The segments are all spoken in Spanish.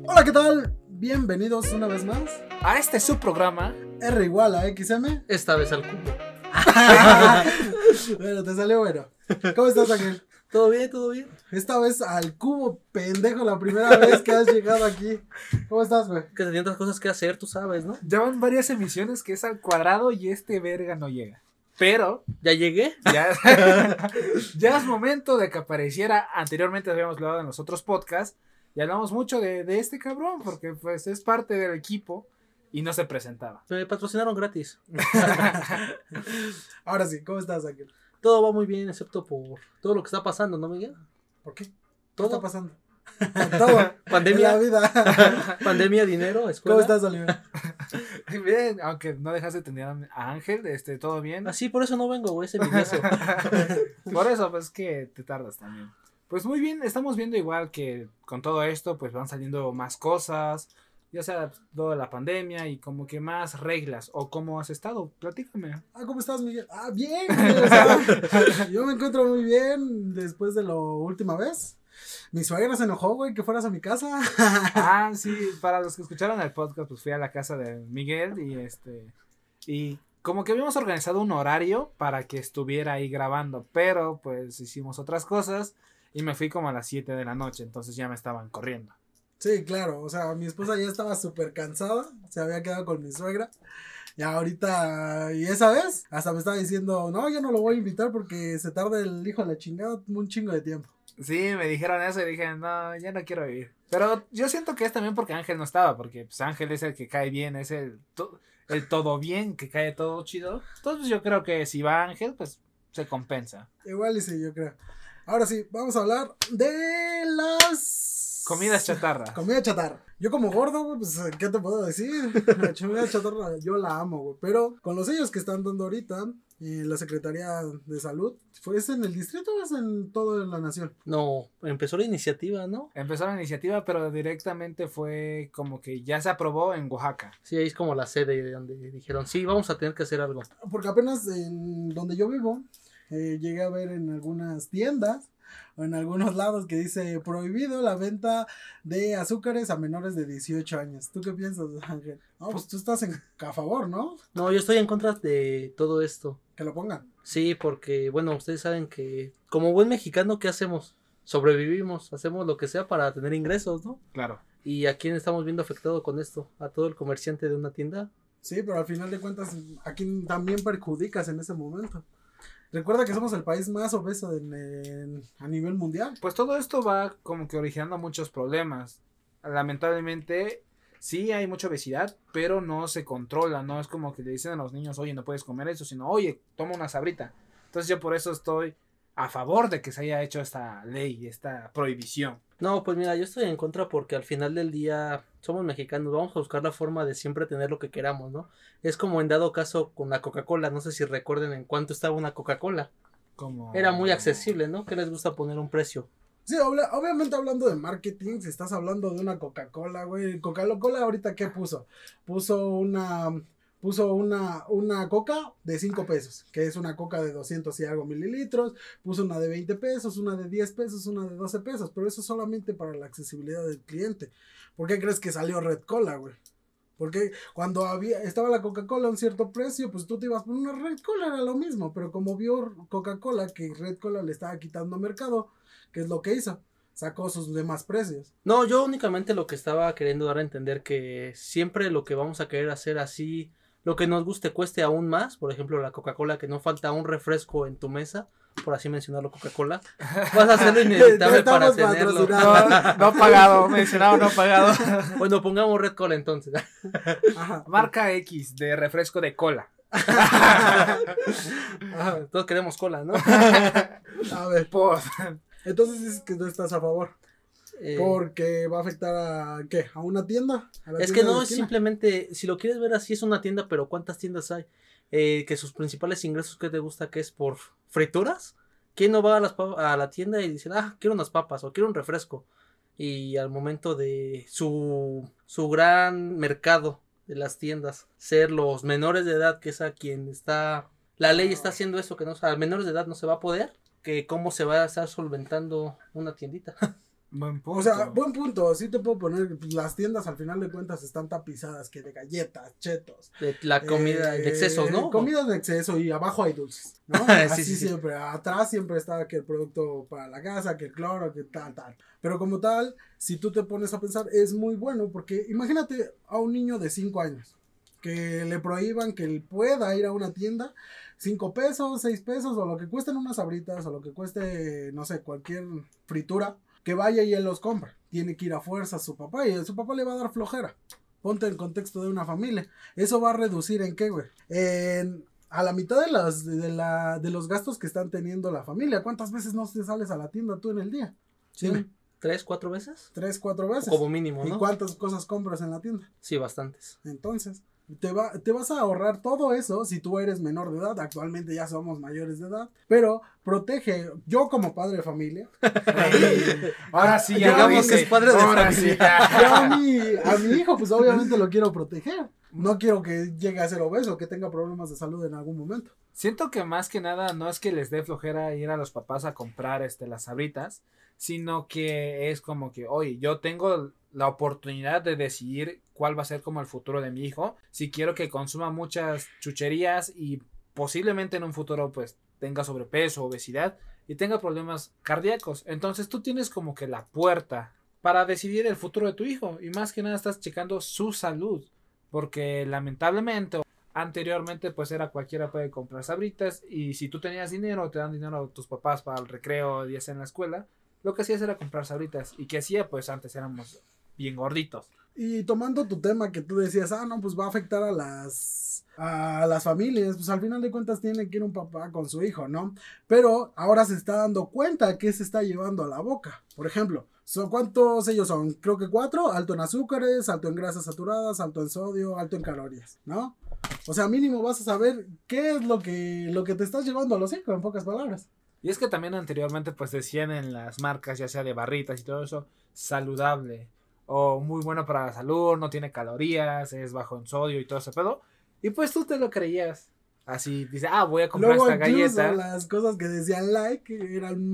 Hola, ¿qué tal? Bienvenidos una vez más a este subprograma R igual a XM. Esta vez al cubo. Bueno, te salió bueno. ¿Cómo estás, Ángel? ¿Todo bien? ¿Todo bien? Esta vez al cubo, pendejo, la primera vez que has llegado aquí. ¿Cómo estás, güey? Que tenía otras cosas que hacer, tú sabes, ¿no? Llevan varias emisiones que es al cuadrado y este verga no llega. Pero ¿Ya llegué? ya es momento de que apareciera. Anteriormente habíamos hablado en los otros podcasts y hablamos mucho de este cabrón porque pues es parte del equipo y no se presentaba. Me patrocinaron gratis. Ahora sí, ¿cómo estás, Ángel? Todo va muy bien, excepto por todo lo que está pasando, ¿no, Miguel? ¿Por qué? ¿Qué Todo. está pasando? Todo. Pandemia. En la vida. Pandemia, dinero, escuela. ¿Cómo estás, Oliver? Bien, aunque no dejaste de tener a Ángel, todo bien. Así, por eso no vengo, güey, ese envidioso. Por eso, pues que te tardas también. Pues muy bien, estamos viendo igual que con todo esto, pues van saliendo más cosas, ya sea todo de la pandemia y como que más reglas. ¿O cómo has estado? Platícame. ¿Cómo estás, Miguel? Bien, güey, o sea, yo me encuentro muy bien después de la última vez. Mi suegra se enojó, güey, que fueras a mi casa. Sí, para los que escucharon el podcast, pues fui a la casa de Miguel y como que habíamos organizado un horario para que estuviera ahí grabando, pero pues hicimos otras cosas y me fui como a las 7 de la noche, entonces ya me estaban corriendo. Sí, claro, o sea, mi esposa ya estaba súper cansada, se había quedado con mi suegra. Y ahorita, y esa vez, hasta me estaba diciendo, no, yo no lo voy a invitar porque se tarda el hijo de la chingada un chingo de tiempo. Sí, me dijeron eso y dije, no, ya no quiero vivir. Pero yo siento que es también porque Ángel no estaba, porque pues Ángel es el que cae bien, es el todo bien, que cae todo chido. Entonces yo creo que si va Ángel, pues se compensa. Igual y sí, yo creo. Ahora sí, vamos a hablar de las... Comidas chatarra. Comida chatarra. Yo como gordo, güey, pues, ¿qué te puedo decir? La comida chatarra, yo la amo, güey. Pero con los sellos que están dando ahorita, la Secretaría de Salud, ¿es en el distrito o es en toda la nación? No, empezó la iniciativa, ¿no? Empezó la iniciativa, pero directamente fue como que ya se aprobó en Oaxaca. Sí, ahí es como la sede de donde dijeron, sí, vamos a tener que hacer algo. Porque apenas en donde yo vivo, llegué a ver en algunas tiendas o en algunos lados que dice prohibido la venta de azúcares a menores de 18 años. ¿Tú qué piensas, Ángel? No, pues tú estás a favor, ¿no? No, yo estoy en contra de todo esto. Que lo pongan. Sí, porque, bueno, ustedes saben que como buen mexicano, ¿qué hacemos? Sobrevivimos, hacemos lo que sea para tener ingresos, ¿no? Claro. ¿Y a quién estamos viendo afectado con esto? ¿A todo el comerciante de una tienda? Sí, pero al final de cuentas, ¿a quién también perjudicas en ese momento? Recuerda que somos el país más obeso a nivel mundial. Pues todo esto va como que originando muchos problemas. Lamentablemente, sí hay mucha obesidad, pero no se controla. No es como que le dicen a los niños, oye, no puedes comer eso, sino, oye, toma una sabrita. Entonces yo por eso estoy a favor de que se haya hecho esta ley, esta prohibición. No, pues mira, yo estoy en contra porque al final del día somos mexicanos, vamos a buscar la forma de siempre tener lo que queramos, ¿no? Es como en dado caso con la Coca-Cola, no sé si recuerden en cuánto estaba una Coca-Cola. Era muy accesible, ¿no? ¿Qué les gusta poner un precio? Sí, obviamente hablando de marketing, si estás hablando de una Coca-Cola, güey, Coca-Cola ahorita ¿qué puso? Puso una coca de 5 pesos, que es una coca de 200 y algo mililitros, puso una de 20 pesos, una de 10 pesos, una de 12 pesos, pero eso solamente para la accesibilidad del cliente. ¿Por qué crees que salió Red Cola, güey? Porque cuando estaba la Coca-Cola a un cierto precio, pues tú te ibas por una Red Cola, era lo mismo, pero como vio Coca-Cola que Red Cola le estaba quitando mercado, ¿qué es lo que hizo? Sacó sus demás precios. No, yo únicamente lo que estaba queriendo dar a entender que siempre lo que vamos a querer hacer así, lo que nos guste cueste aún más, por ejemplo la Coca-Cola, que no falta un refresco en tu mesa, por así mencionarlo Coca-Cola, vas a hacerlo inevitable para tenerlo. No pagado, mencionado no pagado. Bueno, pongamos Red Cola entonces. Ajá. Marca X de refresco de cola. Ajá, todos queremos cola, ¿no? A ver, Pues, entonces dices que no estás a favor. Porque va a afectar a ¿qué? ¿A una tienda? Es que no es simplemente, si lo quieres ver así, es una tienda, pero ¿cuántas tiendas hay? Que sus principales ingresos, ¿qué te gusta? ¿Que es por frituras? ¿Quién no va a la tienda y dice, quiero unas papas o quiero un refresco? Y al momento de su gran mercado de las tiendas, ser los menores de edad, que es a quien está, la ley está haciendo eso, que no, a menores de edad no se va a poder, que cómo se va a estar solventando una tiendita. Buen punto. O sea, buen punto, sí te puedo poner, pues, las tiendas al final de cuentas están tapizadas que de galletas, chetos. De la comida de excesos, ¿no? Comida de exceso y abajo hay dulces, ¿no? Sí, Así sí, sí. siempre, atrás siempre está que el producto para la casa, que el cloro, que tal. Pero como tal, si tú te pones a pensar, es muy bueno porque imagínate a un niño de 5 años que le prohíban que él pueda ir a una tienda, 5 pesos, 6 pesos o lo que cuesten unas sabritas o lo que cueste, no sé, cualquier fritura, que vaya y él los compra. Tiene que ir a fuerza a su papá y su papá le va a dar flojera. Ponte en el contexto de una familia. Eso va a reducir en qué, güey. A la mitad de los gastos que están teniendo la familia. ¿Cuántas veces no te sales a la tienda tú en el día? Sí, Dime. 3, 4 veces. 3, 4 veces. Como mínimo, ¿Y ¿no? cuántas cosas compras en la tienda? Sí, bastantes. Entonces, te vas a ahorrar todo eso si tú eres menor de edad. Actualmente ya somos mayores de edad. Pero protege, yo como padre de familia. Ahora sí, ya Digamos viste. que es padre de Ahora familia. sí, ya. Yo a mi hijo, pues obviamente lo quiero proteger. No quiero que llegue a ser obeso, que tenga problemas de salud en algún momento. Siento que más que nada no es que les dé flojera ir a los papás a comprar las sabritas, sino que es como que, oye, yo tengo la oportunidad de decidir cuál va a ser como el futuro de mi hijo, si quiero que consuma muchas chucherías y posiblemente en un futuro pues tenga sobrepeso, obesidad y tenga problemas cardíacos. Entonces tú tienes como que la puerta para decidir el futuro de tu hijo y más que nada estás checando su salud, porque lamentablemente anteriormente pues era cualquiera puede comprar sabritas y si tú tenías dinero, te dan dinero a tus papás para el recreo, ya sea en la escuela, lo que hacías era comprar sabritas y que hacía pues antes éramos bien gorditos. Y tomando tu tema que tú decías, no, pues va a afectar a las familias, pues al final de cuentas tiene que ir un papá con su hijo, ¿no? Pero ahora se está dando cuenta que se está llevando a la boca. Por ejemplo, ¿cuántos ellos son? Creo que 4, alto en azúcares, alto en grasas saturadas, alto en sodio, alto en calorías, ¿no? O sea, mínimo vas a saber qué es lo que te estás llevando a los hijos, en pocas palabras. Y es que también anteriormente pues decían en las marcas, ya sea de barritas y todo eso, saludable o muy bueno para la salud, no tiene calorías, es bajo en sodio y todo ese pedo. Y pues tú te lo creías. Así dice, voy a comprar Luego, esta galleta. las cosas que decían like eran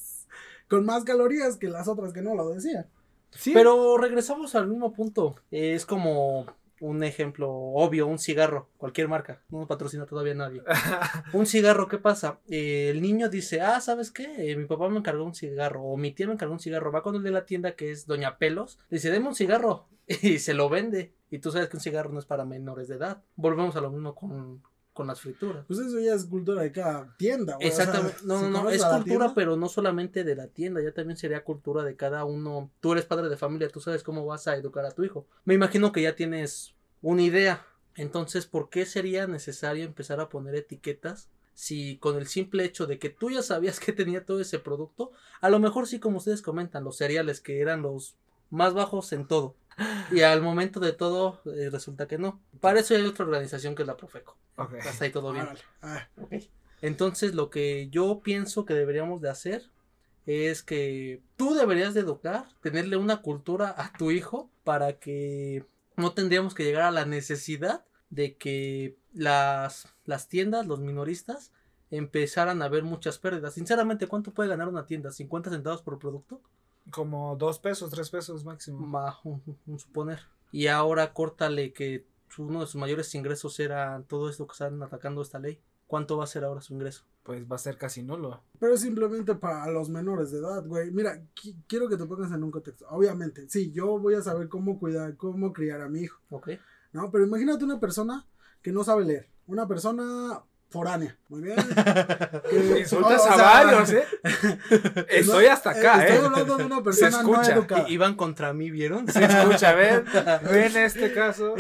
con más calorías que las otras que no lo decían. Sí, Pero regresamos al mismo punto. Es como un ejemplo obvio, un cigarro, cualquier marca, no nos patrocina todavía nadie. Un cigarro, ¿qué pasa? El niño dice, ¿sabes qué? Mi papá me encargó un cigarro, o mi tía me encargó un cigarro. Va con el de la tienda que es Doña Pelos, dice, deme un cigarro, y se lo vende. Y tú sabes que un cigarro no es para menores de edad. Volvemos a lo mismo con las frituras. Pues eso ya es cultura de cada tienda, güey. Exactamente, O sea, si no, conoces es a la cultura, tienda, pero no solamente de la tienda, ya también sería cultura de cada uno. Tú eres padre de familia, tú sabes cómo vas a educar a tu hijo. Me imagino que ya tienes una idea. Entonces, ¿por qué sería necesario empezar a poner etiquetas si con el simple hecho de que tú ya sabías que tenía todo ese producto, a lo mejor sí, como ustedes comentan, los cereales que eran los más bajos en todo, y al momento de todo resulta que no? Para eso hay otra organización que es la Profeco. ok. Hasta ahí todo bien. órale, Ok. Entonces lo que yo pienso que deberíamos de hacer es que tú deberías de educar, tenerle una cultura a tu hijo para que no tendríamos que llegar a la necesidad de que las tiendas, los minoristas, empezaran a ver muchas pérdidas. Sinceramente, ¿cuánto puede ganar una tienda? ¿50 centavos por producto? Como 2 pesos, 3 pesos máximo. Un suponer. Y ahora córtale que uno de sus mayores ingresos era todo esto que están atacando esta ley. ¿Cuánto va a ser ahora su ingreso? Pues va a ser casi nulo. Pero es simplemente para los menores de edad, güey. Mira, quiero que te pongas en un contexto. Obviamente, sí, yo voy a saber cómo criar a mi hijo, Ok. ¿no? Pero imagínate una persona que no sabe leer. Una persona foránea, muy bien. Insultas a varios, ¿eh? Estoy hasta acá, Estoy hablando de una Se persona no escucha. educada. Iban contra mí, ¿vieron? Se escucha, ven este caso.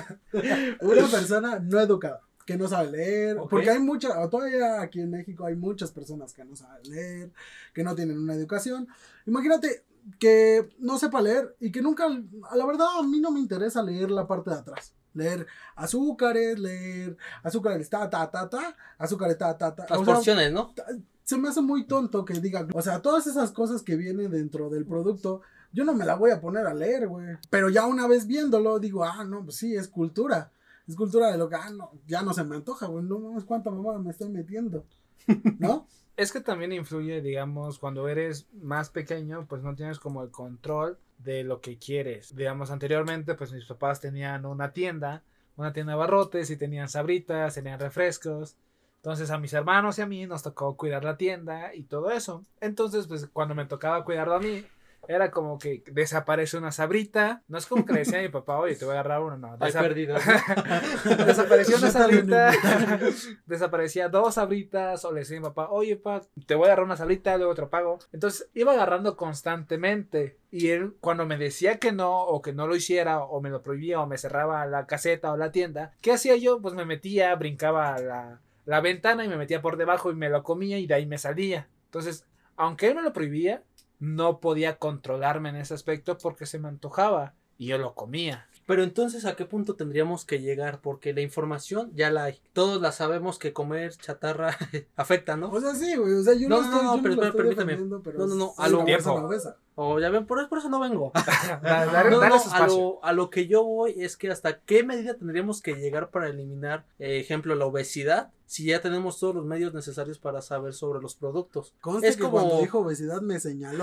Una persona no educada, que no sabe leer, Ok. porque todavía aquí en México hay muchas personas que no saben leer, que no tienen una educación. Imagínate que no sepa leer y que nunca, a la verdad a mí no me interesa leer la parte de atrás. Leer azúcares, azúcares azúcares Las O sea, porciones, ¿no? se me hace muy tonto que diga, o sea, todas esas cosas que vienen dentro del producto, yo no me la voy a poner a leer, güey. Pero ya una vez viéndolo, digo, no, pues sí, es cultura. Es cultura de lo que, no, ya no se me antoja, güey. No mames, cuánta mamada me estoy metiendo. ¿no? Es que también influye, digamos, cuando eres más pequeño, pues no tienes como el control de lo que quieres. Digamos, anteriormente, pues mis papás tenían una tienda de abarrotes y tenían sabritas, tenían refrescos. Entonces a mis hermanos y a mí nos tocó cuidar la tienda y todo eso. Entonces, pues cuando me tocaba cuidarlo a mí, era como que desaparece una sabrita. No es como que le decía a mi papá, oye, te voy a agarrar una. No, Hay pérdidas. desapareció una sabrita. Desaparecía 2 sabritas. O le decía a mi papá, oye, pa, te voy a agarrar una sabrita, luego te lo pago. Entonces iba agarrando constantemente. Y él, cuando me decía que no, o que no lo hiciera, o me lo prohibía, o me cerraba la caseta o la tienda, ¿qué hacía yo? Pues me metía, brincaba a la ventana y me metía por debajo y me lo comía y de ahí me salía. Entonces, aunque él me lo prohibía, no podía controlarme en ese aspecto porque se me antojaba y yo lo comía. Pero entonces, ¿a qué punto tendríamos que llegar? Porque la información ya la hay. Todos la sabemos que comer chatarra afecta, ¿no? O sea, sí, güey. O sea, yo no, estoy, yo no pero lo estoy permítame. defendiendo, pero No, es a lo una tiempo. persona obesa. O ya ven, por eso no vengo. Dale su espacio. A lo que yo voy es que hasta qué medida tendríamos que llegar para eliminar, ejemplo, la obesidad, si ya tenemos todos los medios necesarios para saber sobre los productos. Conste Es que como... cuando dijo obesidad me señaló.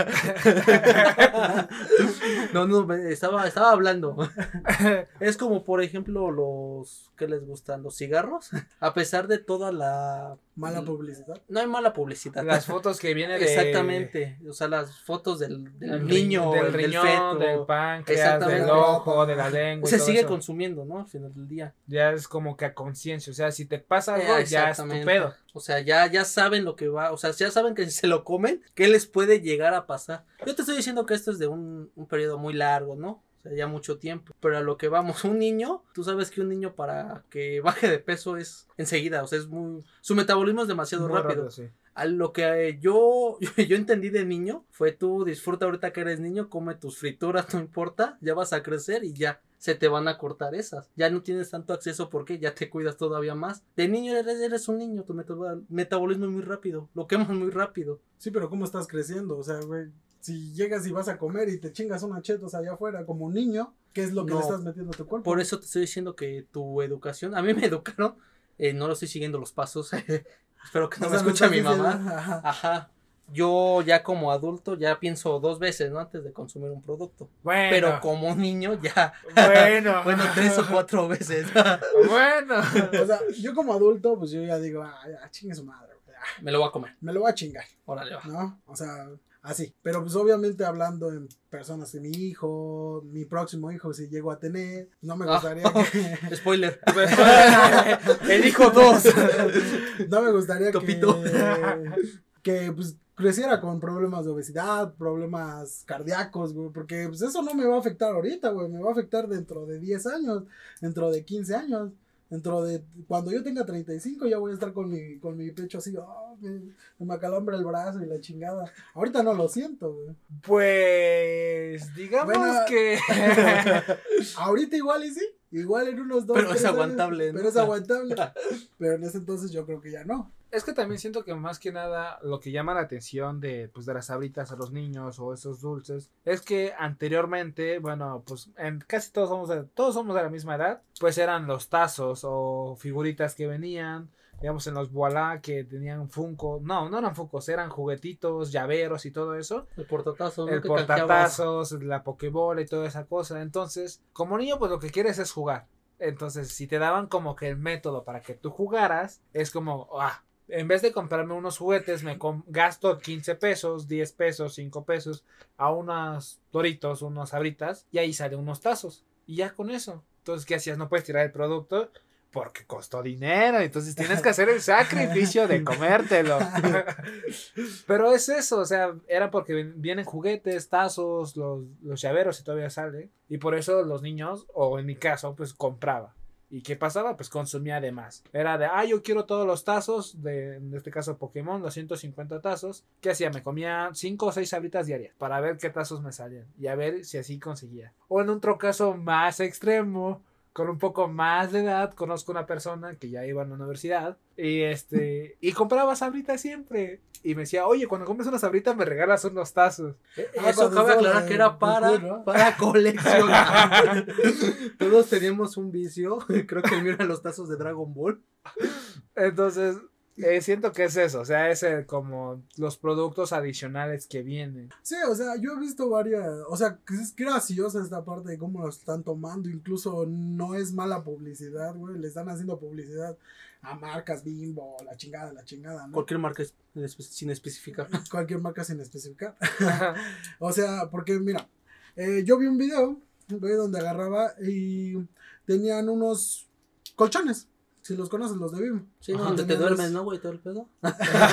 No, estaba hablando. Es como, por ejemplo, los, ¿qué les gustan? Los cigarros. A pesar de toda la... Mala publicidad. No hay mala publicidad. Las fotos que vienen de... Exactamente. O sea, las fotos del niño, del riñón, feto, del páncreas, exactamente. del ojo, de la lengua. se y todo sigue eso. consumiendo, ¿no? Al final del día. Ya es como que a conciencia. O sea, si te pasa algo, ya es tu Exactamente. pedo. O sea, ya saben lo que va. O sea, ya saben que si se lo comen, ¿qué les puede llegar a pasar? Yo te estoy diciendo que esto es de un periodo muy largo, ¿no? O sea, ya mucho tiempo. Pero a lo que vamos, un niño, tú sabes que un niño para que baje de peso es enseguida. O sea, es muy... Su metabolismo es demasiado Muy rápido. sí. A lo que yo entendí de niño fue tú disfruta ahorita que eres niño, come tus frituras, no importa, ya vas a crecer y ya se te van a cortar esas. Ya no tienes tanto acceso porque ya te cuidas todavía más. De niño eres un niño, tu metabolismo es muy rápido, lo quemas muy rápido. Sí, pero ¿cómo estás creciendo? O sea, güey, si llegas y vas a comer y te chingas unas chetos allá afuera como un niño, ¿qué es lo que No. le estás metiendo a tu cuerpo? Por eso te estoy diciendo que tu educación, a mí me educaron, no lo estoy siguiendo los pasos. Espero que no O me sea, escuche mi estás mamá. diciendo, ajá. Ajá. Yo ya como adulto ya pienso 2 veces, ¿no? Antes de consumir un producto. Bueno. Pero como niño ya. Bueno. Bueno, 3 o 4 veces. Bueno. O sea, yo como adulto, pues yo ya digo, ya, chingue su madre, güey, ya, Me lo voy a comer. me lo voy a chingar, Órale, va. ¿no? O sea, así. Pero pues obviamente hablando en personas de mi hijo, mi próximo hijo, si llego a tener, no me gustaría que... Spoiler. El hijo 2. No me gustaría Topito. que pues creciera con problemas de obesidad, problemas cardíacos, güey, porque pues eso no me va a afectar ahorita, güey, me va a afectar dentro de 10 años, dentro de 15 años, dentro de, cuando yo tenga 35 ya voy a estar con mi pecho así, me acalambra el brazo y la chingada. Ahorita no lo siento, güey. Pues digamos Bueno. que Ahorita igual y sí, igual en unos 2, Pero es 3 años, aguantable, ¿no? pero es aguantable. Pero en ese entonces yo creo que ya no. es que también siento que más que nada lo que llama la atención de pues de las sabritas a los niños o esos dulces es que anteriormente, bueno, pues en casi todos somos de la misma edad, pues eran los tazos o figuritas que venían, digamos en los Voilà que tenían Funko, no eran Funkos, eran juguetitos, llaveros y todo eso. El portatazo, ¿no? El Que canjeabas. portatazos, la pokebola y toda esa cosa. Entonces, como niño, pues lo que quieres es jugar. Entonces, si te daban como que el método para que tú jugaras, es como, en vez de comprarme unos juguetes, gasto 15 pesos, 10 pesos, 5 pesos a unos Doritos, unos Sabritas, y ahí salen unos tazos. Y ya con eso. Entonces, ¿qué hacías? No puedes tirar el producto porque costó dinero. Entonces tienes que hacer el sacrificio de comértelo. Pero es eso, o sea, era porque vienen juguetes, tazos, los llaveros y todavía sale. Y por eso los niños, o en mi caso, pues compraba. ¿Y qué pasaba? Pues consumía de más. Era de, yo quiero todos los tazos, en este caso Pokémon, los 150 tazos. ¿Qué hacía? Me comía 5 o 6 sabritas diarias para ver qué tazos me salían y a ver si así conseguía. O en otro caso más extremo, con un poco más de edad, conozco una persona que ya iba a la universidad y compraba sabritas siempre. Y me decía, oye, cuando compres una sabrita me regalas unos tazos. Eso cabe aclarar que era para coleccionar. Todos teníamos un vicio. Creo que el mío eran los tazos de Dragon Ball. Entonces, Siento que es eso, o sea, es como los productos adicionales que vienen. Sí, o sea, yo he visto varias, o sea, que es graciosa esta parte de cómo lo están tomando, incluso no es mala publicidad, güey, le están haciendo publicidad a marcas Bimbo, la chingada, ¿no? Cualquier marca sin especificar. Cualquier marca sin especificar. O sea, porque mira, yo vi un video, güey, donde agarraba y tenían unos colchones. Si los conoces, los de Bimbo. Sí, no, donde te duermes, ¿no, güey? Todo el pedo. No,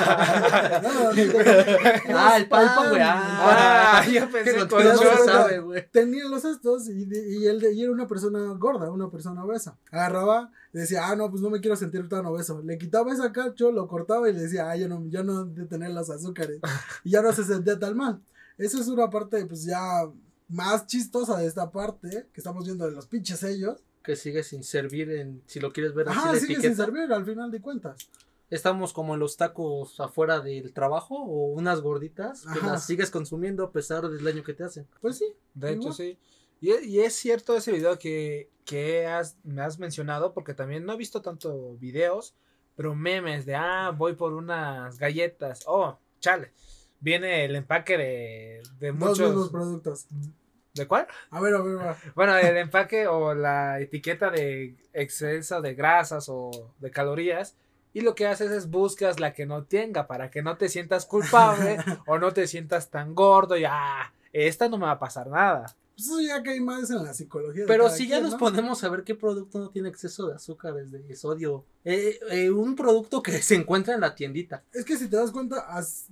El pan, güey. Yo pensé no, con no se chorro. sabe, güey. tenían los estos y era una persona gorda, una persona obesa. Agarraba y decía, no, pues no me quiero sentir tan obeso. Le quitaba ese cacho, lo cortaba y le decía, ya no de tener los azúcares. Y ya no se sentía tan mal. Esa es una parte, pues ya más chistosa de esta parte, que estamos viendo de los pinches sellos. Que sigue sin servir si lo quieres ver así Ajá, la sigue etiqueta. sin servir al final de cuentas. Estamos como en los tacos afuera del trabajo o unas gorditas que Ajá. las sigues consumiendo a pesar del daño que te hacen. Pues sí. De hecho, igual. sí. Y es cierto ese video que me has mencionado, porque también no he visto tanto videos, pero memes de, voy por unas galletas. Oh, chale. Viene el empaque de Dos muchos... mismos productos. ¿De cuál? A ver. Bueno, el empaque o la etiqueta de exceso de grasas o de calorías. Y lo que haces es buscas la que no tenga para que no te sientas culpable o no te sientas tan gordo y esta no me va a pasar nada. Pues eso ya cae más en la psicología. De Pero cada si ya quien, nos ¿no? ponemos a ver qué producto no tiene exceso de azúcares, de sodio. Un producto que se encuentra en la tiendita. Es que si te das cuenta,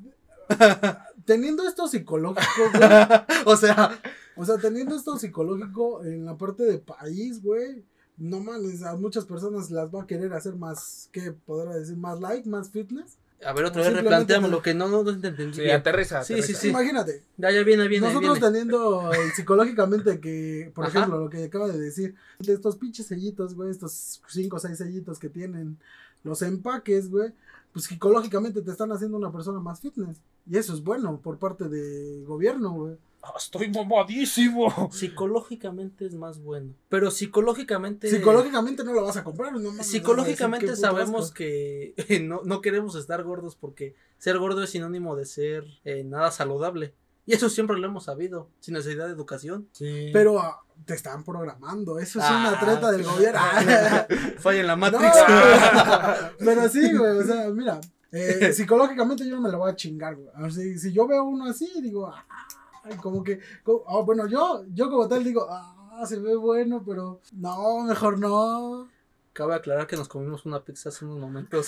teniendo esto psicológico, güey. O sea, Teniendo esto psicológico en la parte de país, güey. No mames, a muchas personas las va a querer hacer más, ¿qué podrá decir? Más like, más fitness. a ver, otra vez Simplemente replanteamos lo que no entendí. Sí, bien. aterriza. Sí, aterriza. sí. Imagínate, Ya viene. nosotros teniendo psicológicamente que, por Ajá. ejemplo, lo que acaba de decir, de estos pinches sellitos, güey, estos 5 o 6 sellitos que tienen los empaques, güey, pues psicológicamente te están haciendo una persona más fitness. Y eso es bueno por parte del gobierno, güey. Estoy mamadísimo. Psicológicamente es más bueno. Pero psicológicamente Psicológicamente no lo vas a comprar, no mames, Psicológicamente vas a decir, "Qué puto sabemos asco". que no queremos estar gordos porque ser gordo es sinónimo de ser nada saludable. Y eso siempre lo hemos sabido, sin necesidad de educación. Sí. Pero te están programando, eso es una treta del gobierno. Falla en la No, Matrix. pero sí, güey, o sea, mira, psicológicamente yo no me lo voy a chingar, güey. O sea, si yo veo uno así, digo, como que, bueno, yo como tal digo, se ve bueno, pero no, mejor no. Cabe aclarar que nos comimos una pizza hace unos momentos.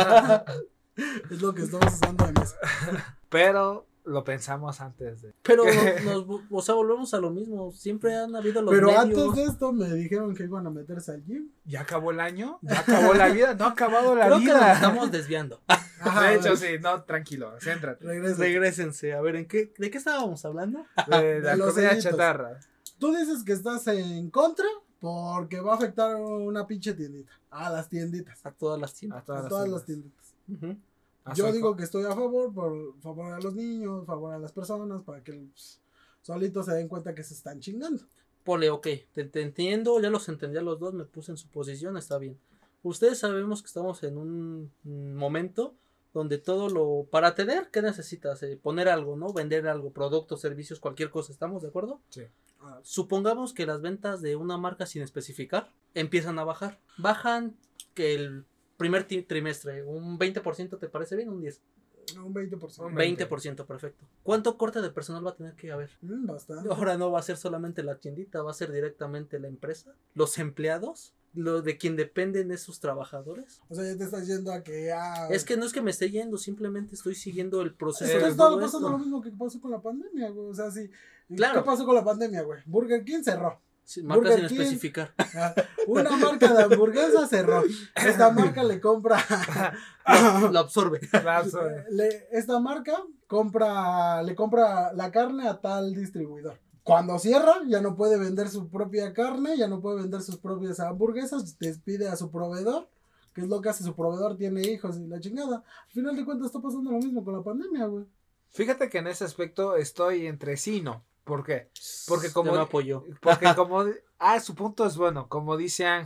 Es lo que estamos usando en eso. Pero lo pensamos antes de. Pero o sea, volvemos a lo mismo. Siempre han habido los Pero medios. antes de esto me dijeron que iban a meterse al gym. ¿Ya acabó el año? ¿Ya acabó la vida? No ha acabado la Creo que nos vida. estamos desviando. Ajá, De hecho, sí, no, tranquilo, céntrate. regresa. Regrésense. A ver, ¿de qué estábamos hablando? De la los comida sellitos. chatarra. Tú dices que estás en contra porque va a afectar una pinche tiendita. A las tienditas. A todas las tiendas. A A todas las tienditas. Ujú. Yo digo que estoy a favor, por favor a los niños, favor a las personas, para que pues, solitos se den cuenta que se están chingando. Pole, ok, te entiendo, ya los entendí a los dos, me puse en su posición, está bien. Ustedes sabemos que estamos en un momento donde para tener, ¿qué necesitas? Poner algo, ¿no? Vender algo, productos, servicios, cualquier cosa, ¿estamos de acuerdo? Sí. Supongamos que las ventas de una marca sin especificar empiezan a bajar. Bajan que el primer trimestre, un 20%, ¿te parece bien? Un 10%. Un 20%. Un 20%, perfecto. ¿Cuánto corte de personal va a tener que haber? Bastante. Ahora no va a ser solamente la tiendita, va a ser directamente la empresa, los empleados, lo de quien dependen esos trabajadores. O sea, ya te estás yendo a que Es que no es que me esté yendo, simplemente estoy siguiendo el proceso Esto de está todo pasando lo esto. mismo que pasó con la pandemia, güey. O sea, sí. Claro. ¿Qué pasó con la pandemia, güey? Burger King cerró. Sí, marca Burger sin King. especificar. Una marca de hamburguesa cerró. Esta marca le compra. Lo absorbe. Esta marca le compra la carne a tal distribuidor. Cuando cierra, ya no puede vender su propia carne, ya no puede vender sus propias hamburguesas, despide a su proveedor. ¿Qué es lo que hace su proveedor? Tiene hijos y la chingada. Al final de cuentas está pasando lo mismo con la pandemia, güey. Fíjate que en ese aspecto estoy entre sí y no. ¿Por qué? Porque Yo me apoyo. Porque como... su punto es bueno. Como dice Ángel,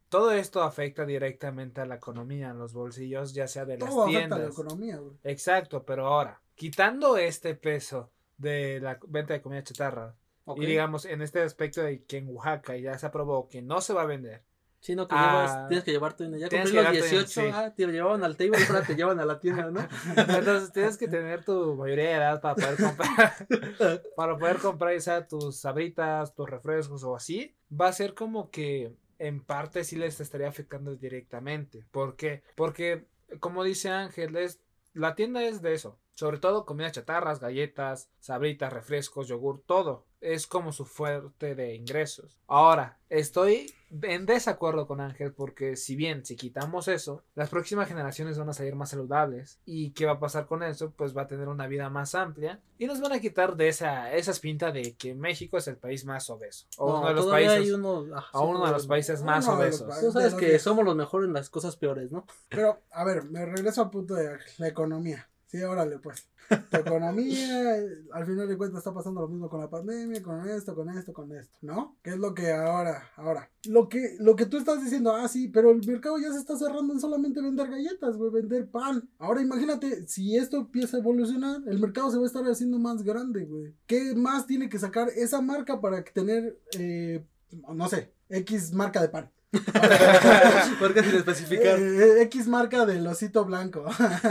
todo esto afecta directamente a la economía, a los bolsillos, ya sea de las Todo tiendas. afecta a la economía, güey. Exacto, pero ahora, quitando este peso de la venta de comida chatarra, Ok. y digamos en este aspecto de que en Oaxaca ya se aprobó que no se va a vender. Sino que Ah, tienes que llevar tu dinero. Ya tienes cumplí que los llevar tu 18, dinero, sí. te lo llevaban al table, ahora te llevan a la tienda, ¿no? Entonces tienes que tener tu mayoría de edad para poder comprar, para poder comprar ya sea tus sabritas, tus refrescos o así. Va a ser como que en parte sí les estaría afectando directamente. ¿Por qué? Porque, como dice Ángel, la tienda es de eso. Sobre todo comida chatarras, galletas, sabritas, refrescos, yogur, todo. Es como su fuerte de ingresos. Ahora, estoy en desacuerdo con Ángel porque si bien si quitamos eso, las próximas generaciones van a salir más saludables. ¿Y qué va a pasar con eso? Pues va a tener una vida más amplia y nos van a quitar de esa pinta de que México es el país más obeso. O No, uno de los todavía países, hay uno, a uno de los países más Uno de los obesos. Tú sabes de que los- somos los mejores en las cosas peores, ¿no? Pero, a ver, me regreso al punto de la economía. Sí, órale, pues. Tu economía, al final de cuentas está pasando lo mismo con la pandemia, con esto, ¿no? ¿Qué es lo que ahora? Lo que tú estás diciendo, sí, pero el mercado ya se está cerrando en solamente vender galletas, güey, vender pan. Ahora imagínate, si esto empieza a evolucionar, el mercado se va a estar haciendo más grande, güey. ¿Qué más tiene que sacar esa marca para tener, no sé, X marca de pan? Porque sin especificar X marca del osito blanco.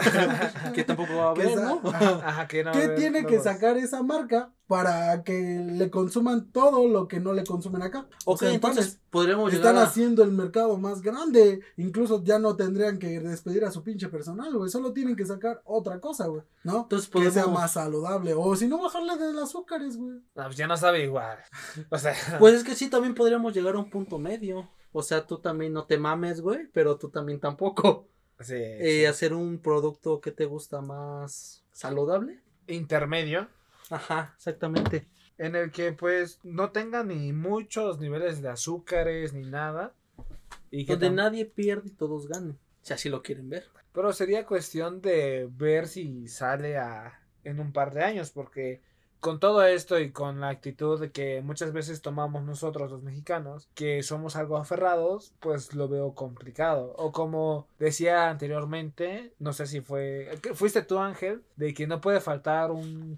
que tampoco va a Que haber, esa- ¿no? Ajá, que no va a ¿Qué haber tiene que nuevos. sacar esa marca para que le consuman todo lo que no le consumen acá? O Ok, sea, en entonces panes. podríamos Están llegar a... haciendo el mercado más grande. Incluso ya no tendrían que despedir a su pinche personal, güey. Solo tienen que sacar otra cosa, güey. ¿No? Entonces Que sea podemos... más saludable. O si no, bajarle de los azúcares, güey. No, pues ya no sabe igual. O sea, Pues es que sí, también podríamos llegar a un punto medio. O sea, tú también no te mames, güey, pero tú también tampoco. sí, sí. Hacer un producto que te gusta más saludable. Intermedio. Ajá, exactamente. En el que pues no tenga ni muchos niveles de azúcares ni nada. Y que Donde nadie pierde y todos ganen. Si así lo quieren ver. Pero sería cuestión de ver si sale en un par de años. Porque con todo esto y con la actitud de que muchas veces tomamos nosotros los mexicanos, que somos algo aferrados, pues lo veo complicado. O como decía anteriormente, no sé si fuiste tú, Ángel, de que no puede faltar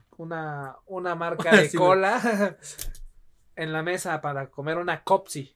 una marca de Sí, cola en la mesa para comer una Copsi.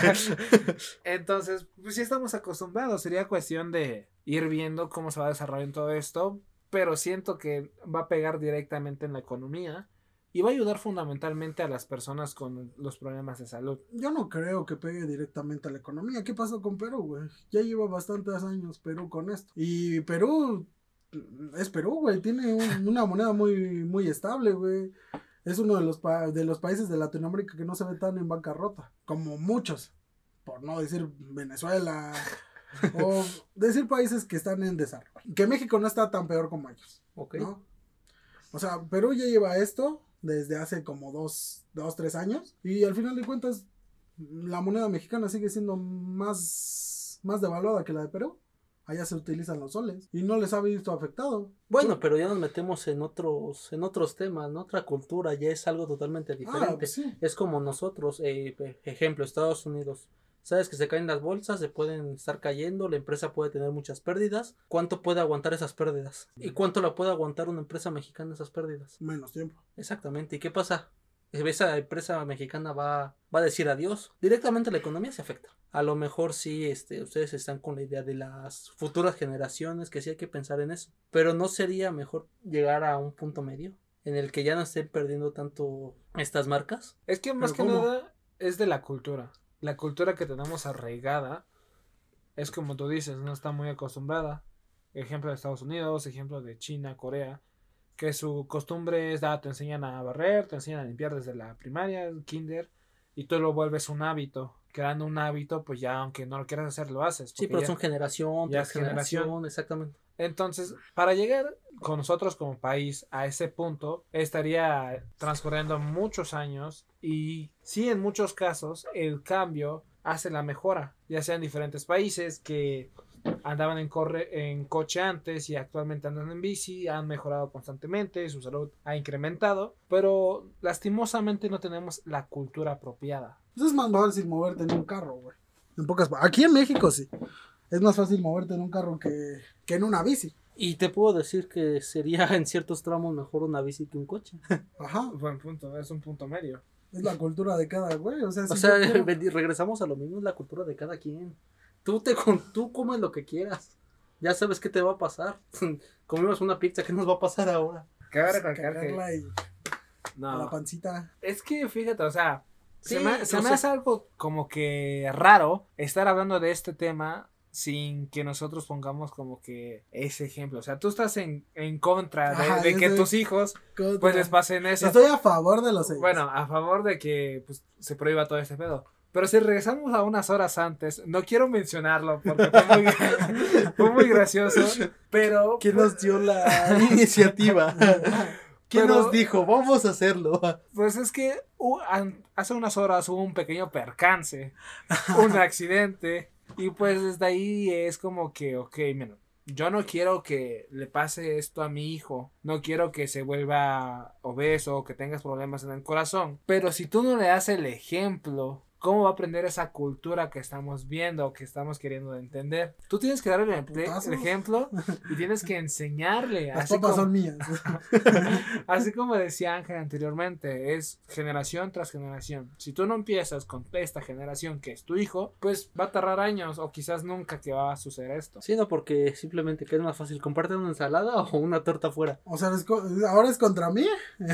Entonces, pues sí estamos acostumbrados. Sería cuestión de ir viendo cómo se va desarrollando todo esto. Pero siento que va a pegar directamente en la economía y va a ayudar fundamentalmente a las personas con los problemas de salud. Yo no creo que pegue directamente a la economía. ¿Qué pasó con Perú, güey? Ya lleva bastantes años Perú con esto. Y Perú es Perú, güey. Tiene una moneda muy, muy estable, güey. Es uno de los países de Latinoamérica que no se ve tan en bancarrota. Como muchos. Por no decir Venezuela. O decir países que están en desarrollo. Que México no está tan peor como ellos. Ok. ¿No? O sea, Perú ya lleva esto desde hace como 3 años. Y al final de cuentas, la moneda mexicana sigue siendo más devaluada que la de Perú. Allá se utilizan los soles. Y no les ha visto afectado. Bueno, pero ya nos metemos en otros temas, ¿no? Otra cultura, ya es algo totalmente diferente. Pues sí. Es como nosotros, ejemplo, Estados Unidos. Sabes que se caen las bolsas, se pueden estar cayendo, la empresa puede tener muchas pérdidas. ¿Cuánto puede aguantar esas pérdidas? ¿Y cuánto la puede aguantar una empresa mexicana esas pérdidas? Menos tiempo. Exactamente. ¿Y qué pasa? Esa empresa mexicana va a decir adiós. Directamente la economía se afecta. A lo mejor sí, ustedes están con la idea de las futuras generaciones, que sí hay que pensar en eso. Pero ¿no sería mejor llegar a un punto medio en el que ya no estén perdiendo tanto estas marcas? Es que más que ¿Pero cómo? nada es de la cultura. La cultura que tenemos arraigada es como tú dices, no está muy acostumbrada. Ejemplo de Estados Unidos, ejemplo de China, Corea, que su costumbre es, te enseñan a barrer, te enseñan a limpiar desde la primaria, el kinder, y tú lo vuelves un hábito. Creando un hábito, pues ya aunque no lo quieras hacer, lo haces. Sí, pero son generación ya tras es generación. generación, exactamente. Entonces, para llegar con nosotros como país a ese punto, estaría transcurriendo muchos años y sí, en muchos casos, el cambio hace la mejora, ya sea en diferentes países que andaban en coche antes y actualmente andan en bici, han mejorado constantemente, su salud ha incrementado, pero lastimosamente no tenemos la cultura apropiada. Pues es más fácil moverte en un carro, güey. Aquí en México sí. Es más fácil moverte en un carro que en una bici. Y te puedo decir que sería en ciertos tramos mejor una bici que un coche. Ajá. Buen punto, es un punto medio. Es la cultura de cada güey. O sea, O sea, regresamos a lo mismo, es la cultura de cada quien. Tú comes lo que quieras. Ya sabes qué te va a pasar. Comimos una pizza, ¿qué nos va a pasar ahora? Cabe recalcar que... cagarla y a la No, pancita. es que fíjate, o sea, Sí, se me o sea- hace algo como que raro estar hablando de este tema sin que nosotros pongamos como que ese ejemplo. O sea, tú estás en contra Ajá, de yo que soy tus hijos contra. pues les pasen eso. Estoy a favor de los sellos. Bueno, a favor de que pues, se prohíba todo este pedo. Pero si regresamos a unas horas antes, no quiero mencionarlo porque fue muy gracioso, pero... ¿Quién nos dio la iniciativa? ¿Quién Pero- nos dijo? Vamos a hacerlo. Pues es que hace unas horas hubo un pequeño percance, un accidente, y pues desde ahí es como que, ok, mira, yo no quiero que le pase esto a mi hijo, no quiero que se vuelva obeso o que tengas problemas en el corazón, pero si tú no le das el ejemplo, ¿cómo va a aprender esa cultura que estamos viendo, que estamos queriendo entender? Tú tienes que darle ¿Putazos? el ejemplo y tienes que enseñarle. Las papas son mías. Así como decía Ángel anteriormente, es generación tras generación. Si tú no empiezas con esta generación que es tu hijo, pues va a tardar años o quizás nunca que va a suceder esto. Sí, no, porque simplemente que es más fácil comprarte una ensalada o una torta afuera. O sea, ahora es contra mí.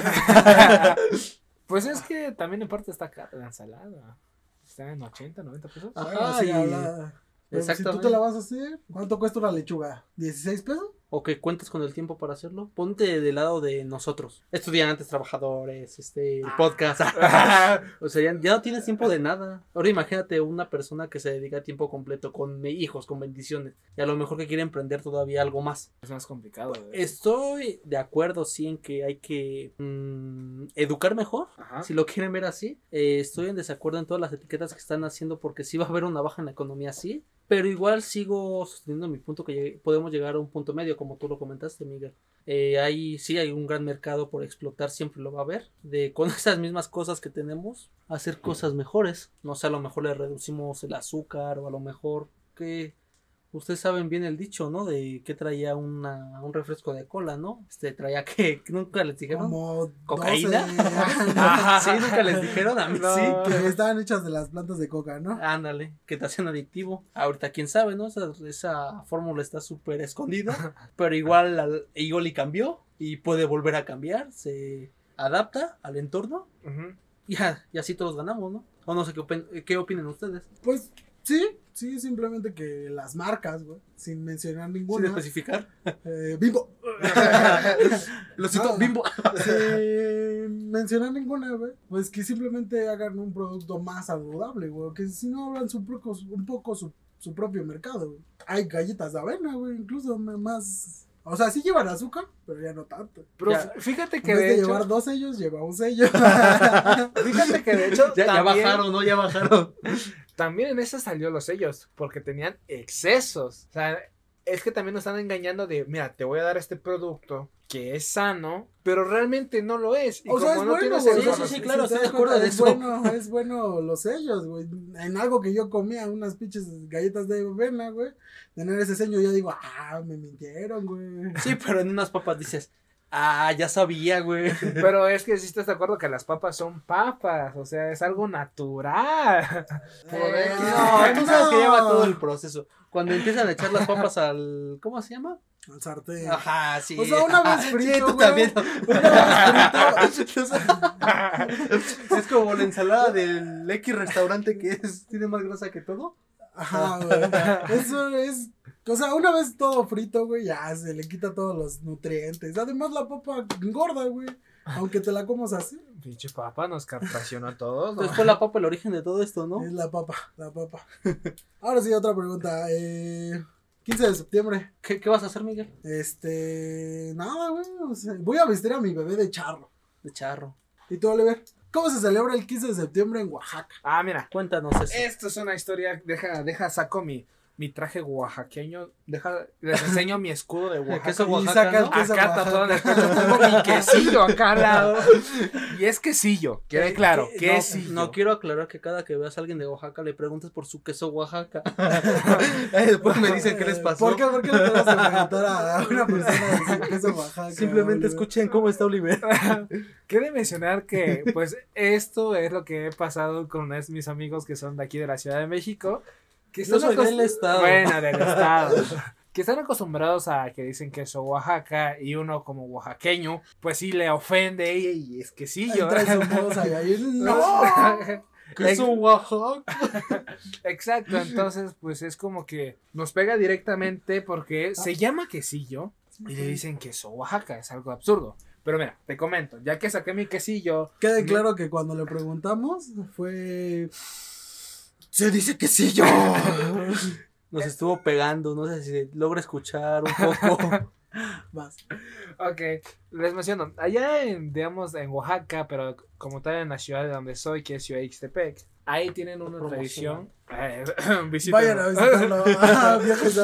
Pues es que también en parte está cara la ensalada. Está en 80, 90 pesos. Ajá, Bueno, sí, y- pero si tú exactamente. te la vas a hacer, ¿cuánto cuesta una lechuga? ¿16 pesos? O que cuentes con el tiempo para hacerlo. Ponte del lado de nosotros, estudiantes, trabajadores, el podcast. O sea, ya no tienes tiempo de nada. Ahora imagínate una persona que se dedica a tiempo completo con hijos, con bendiciones, y a lo mejor que quiere emprender todavía algo más. Es más complicado. Estoy de acuerdo, sí, en que hay que educar mejor. Ajá. Si lo quieren ver así, estoy en desacuerdo en todas las etiquetas que están haciendo porque sí va a haber una baja en la economía, sí. Pero igual sigo sosteniendo mi punto que podemos llegar a un punto medio, como tú lo comentaste, Miguel. Hay un gran mercado por explotar, siempre lo va a haber. Con esas mismas cosas que tenemos, hacer cosas mejores. No sé, a lo mejor le reducimos el azúcar o a lo mejor que... Ustedes saben bien el dicho, ¿no? De que traía un refresco de cola, ¿no? Traía que nunca les dijeron. Como ¿Cocaína? 12. Sí, nunca les dijeron a mí. No. Sí, Que estaban hechas de las plantas de coca, ¿no? ándale, que te hacen adictivo. Ahorita quién sabe, ¿no? Esa fórmula está súper escondida, pero igual y cambió y puede volver a cambiar, se adapta al entorno Ujú. y así todos ganamos, ¿no? O no sé qué opinen ustedes. Pues sí, simplemente que las marcas, güey, sin mencionar Sin ninguna. especificar. Bimbo. Lo cito, No. Bimbo. Sin mencionar ninguna, güey. Pues que simplemente hagan un producto más saludable, güey. Que si no abran un poco su propio mercado, güey. Hay galletas de avena, güey, incluso más. O sea, sí llevan azúcar, pero ya no tanto. Pero Ya. fíjate En que vez de de hecho, llevar 2 sellos, lleva un sello. fíjate que de hecho Ya también, bajaron, ¿no? Ya bajaron. también en esa salió los sellos, porque tenían excesos. O sea, es que también nos están engañando de, mira, te voy a dar este producto que es sano, pero realmente no lo es. Y O sea, es como no bueno, tienes güey. el Sí, conocimiento- sí, claro, Si te estoy das de acuerdo cuenta, de eso. Es bueno los sellos, güey. En algo que yo comía, unas pinches galletas de avena, güey. Tener ese sello, ya digo, me mintieron, güey. Sí, pero en unas papas dices, ya sabía, güey. Pero es que sí estás de acuerdo que las papas son papas, o sea, es algo natural. No, tú sabes que lleva todo el proceso. Cuando empiezan a echar las papas al... ¿Cómo se llama? Al sartén. Ajá, sí. O sea, una vez Sí, frito, tú güey. también. Una vez frito. Es como la ensalada del X restaurante que tiene más grasa que todo. Ajá, güey. Eso es. O sea, una vez todo frito, güey, ya se le quita todos los nutrientes. Además, la papa engorda, güey. Aunque te la comas así. Pinche papa nos captacionó a todos, ¿no? Entonces fue la papa el origen de todo esto, ¿no? Es la papa. Ahora sí, otra pregunta. 15 de septiembre. ¿Qué vas a hacer, Miguel? Nada, güey. O sea, voy a vestir a mi bebé de charro. De charro. ¿Y tú, Oliver? ¿Cómo se celebra el 15 de septiembre en Oaxaca? Ah, mira. Cuéntanos eso. Esto es una historia, deja saco mi traje oaxaqueño, les enseño mi escudo de Oaxaca. Queso Y Oaxaca, saca el ¿no? queso Acá Oaxaca. tatuado en el pecho, tengo mi quesillo acá al lado. Y es quesillo, quede claro, No, quesillo. no quiero aclarar que cada que veas a alguien de Oaxaca le preguntes por su queso Oaxaca. Después me dicen qué les pasó. ¿Por qué le tenemos que preguntar a una persona de su queso Oaxaca? Simplemente Oliver? escuchen cómo está Oliver. Quiero mencionar que, pues, esto es lo que he pasado con mis amigos que son de aquí de la Ciudad de México. Que Yo soy del estado. Bueno, del estado. Que están acostumbrados a que dicen queso Oaxaca y uno como oaxaqueño, pues sí le ofende y es quesillo. Entra en su modo Saiyajin. ¡No! ¡Queso Oaxaca! Exacto, entonces pues es como que nos pega directamente porque se llama quesillo y le dicen queso Oaxaca, es algo absurdo. Pero mira, te comento, ya que saqué mi quesillo. Quede claro que cuando le preguntamos fue... Se dice quesillo. Nos estuvo pegando, no sé si se logra escuchar un poco. Vas. Ok, les menciono, allá digamos, en Oaxaca, pero como tal en la ciudad de donde soy, que es Ciudad de Ixtepec, ahí tienen una tradición. Vayan a visitarlo. Viajes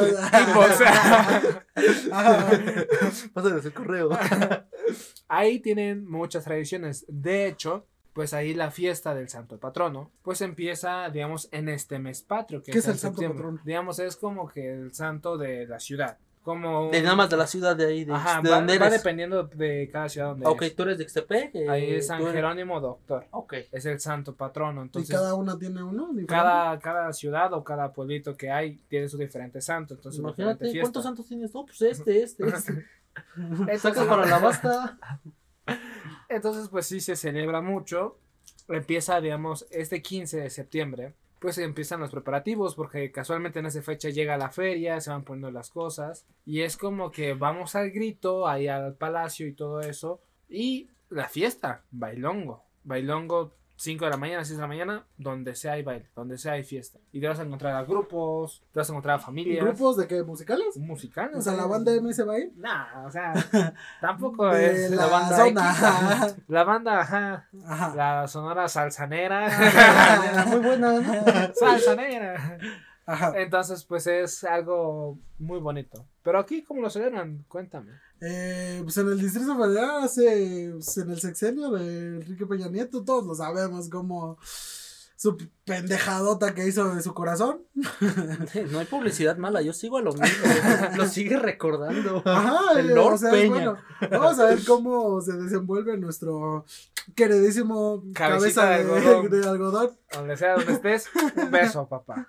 Pásales el correo. Ahí tienen muchas tradiciones. De hecho, pues ahí la fiesta del santo patrono, pues empieza, digamos, en este mes patrio. ¿Qué es en el santo septiembre. patrono? Digamos, es como que el santo de la ciudad. Como De nada más de la ciudad de ahí, Ajá, de va, donde va eres. dependiendo de cada ciudad donde Ok, es. tú eres de Ixtepec. Ahí es San tú eres- Jerónimo Doctor. Ok. Es el santo patrono. ¿Y Entonces, cada una tiene uno? diferente? cada ciudad o cada pueblito que hay tiene su diferente santo. Entonces, su diferente Imagínate, fiesta. ¿cuántos santos tienes? No, pues este. Entonces, Sacas para la basta. Entonces, pues sí se celebra mucho. Empieza, digamos, este 15 de septiembre. Pues empiezan los preparativos porque casualmente en esa fecha llega la feria, se van poniendo las cosas. Y es como que vamos al grito, ahí al palacio y todo eso. Y la fiesta, bailongo. Bailongo 5 de la mañana, 6 de la mañana, donde sea hay baile, donde sea hay fiesta. Y te vas a encontrar a grupos, te vas a encontrar a familias. ¿Grupos de qué? ¿Musicales? Un musical. O sea, la banda MS va a ir. Nah, o sea, tampoco De es la banda zona. X. la banda, ajá, Ajá. la sonora salsanera. Muy buena, ¿no? Salsanera. Ajá. Entonces, pues es algo muy bonito. Pero aquí, ¿cómo lo celebran? Cuéntame. Pues en el Distrito Federal hace, pues en el sexenio de Enrique Peña Nieto, todos lo sabemos como su pendejadota que hizo de su corazón. No hay publicidad mala, yo sigo a lo mismo. Lo sigue recordando. Ajá, El Lord es Peña. bueno. Vamos a ver cómo se desenvuelve nuestro queridísimo Cabecita cabeza de algodón. de algodón. Donde sea, donde estés, un beso, papá.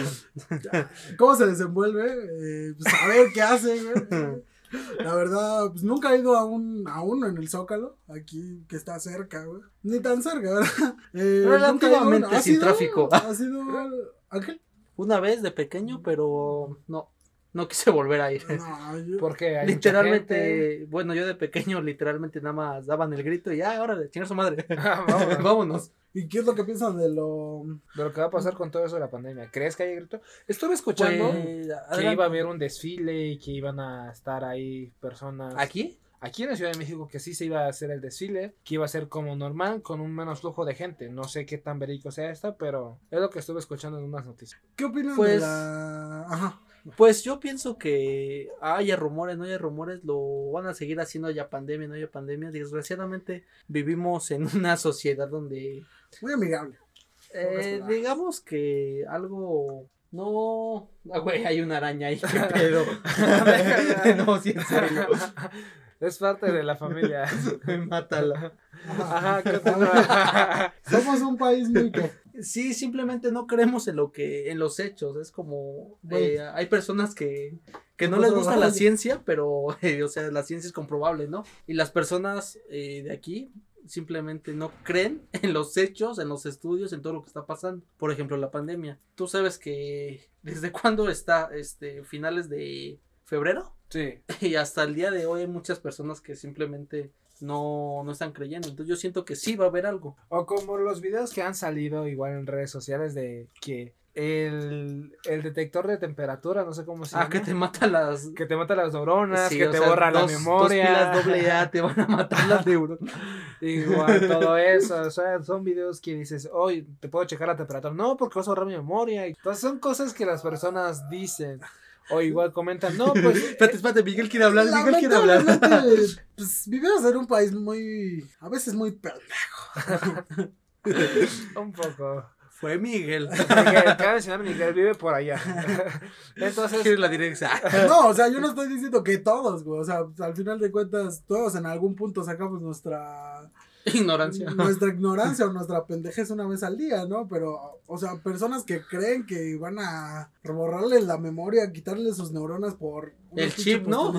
¿Cómo se desenvuelve? Pues a ver qué hace, güey. La verdad, pues nunca he ido a uno en el Zócalo, aquí que está cerca, güey. Ni tan cerca, ¿verdad? Relativamente nunca he ido. sin ¿Has ido? tráfico. ¿Has ido, Ángel? Una vez de pequeño, pero no quise volver a ir. No, yo... Porque hay mucha Literalmente, gente. bueno, yo de pequeño literalmente nada más daban el grito y ya, ahora de chingar su madre. Vámonos. Vámonos. ¿Y qué es lo que piensan de lo...? De lo que va a pasar con todo eso de la pandemia. ¿Crees que hay grito? Estuve escuchando Pues, que adelante. iba a haber un desfile y que iban a estar ahí personas. ¿Aquí? Aquí en la Ciudad de México que sí se iba a hacer el desfile, que iba a ser como normal, con un menos flujo de gente. No sé qué tan verídico sea esto, pero es lo que estuve escuchando en unas noticias. ¿Qué opinan de Pues- la...? Ajá. Pues yo pienso que haya rumores, no haya rumores, lo van a seguir haciendo, haya pandemia, no haya pandemia. Desgraciadamente vivimos en una sociedad donde Muy amigable. digamos que algo no... Ah, güey, hay una araña ahí, qué pedo. No, sí, en serio. Es parte de la familia. Mátala. Ajá, continúa. Somos un país muy que... Sí, simplemente no creemos en en los hechos. Es como Güey. hay personas que no Nosotros les gusta la vamos. ciencia, pero o sea, la ciencia es comprobable, ¿no? Y las personas de aquí simplemente no creen en los hechos, en los estudios, en todo lo que está pasando. Por ejemplo, la pandemia. Tú sabes que desde cuándo está finales de febrero Sí. y hasta el día de hoy hay muchas personas que simplemente no están creyendo. Entonces yo siento que sí va a haber algo. O como los videos que han salido igual en redes sociales de que el detector de temperatura, no sé cómo se llama. Que te mata las... Que te mata las neuronas, Sí, que o te sea, borra la dos memoria. pilas AA te van a matar las neuronas. Igual, todo eso. O sea, son videos que dices, hoy te puedo checar la temperatura. No, porque vas a ahorrar mi memoria. Entonces son cosas que las personas dicen. O igual comentan, no, pues. Espérate, Miguel quiere hablar, Miguel quiere hablar. Lamentablemente, pues vivimos en un país muy, a veces muy pendejo. Un poco. Fue Miguel. Miguel, cabe mencionar, Miguel vive por allá. Entonces. ¿Quieres la dirección? No, o sea, yo no estoy diciendo que todos, güey. O sea, al final de cuentas, todos en algún punto sacamos nuestra ignorancia o nuestra pendejez una vez al día, ¿no? Pero, o sea, personas que creen que van a borrarle la memoria, quitarle sus neuronas por el chip, ¿no?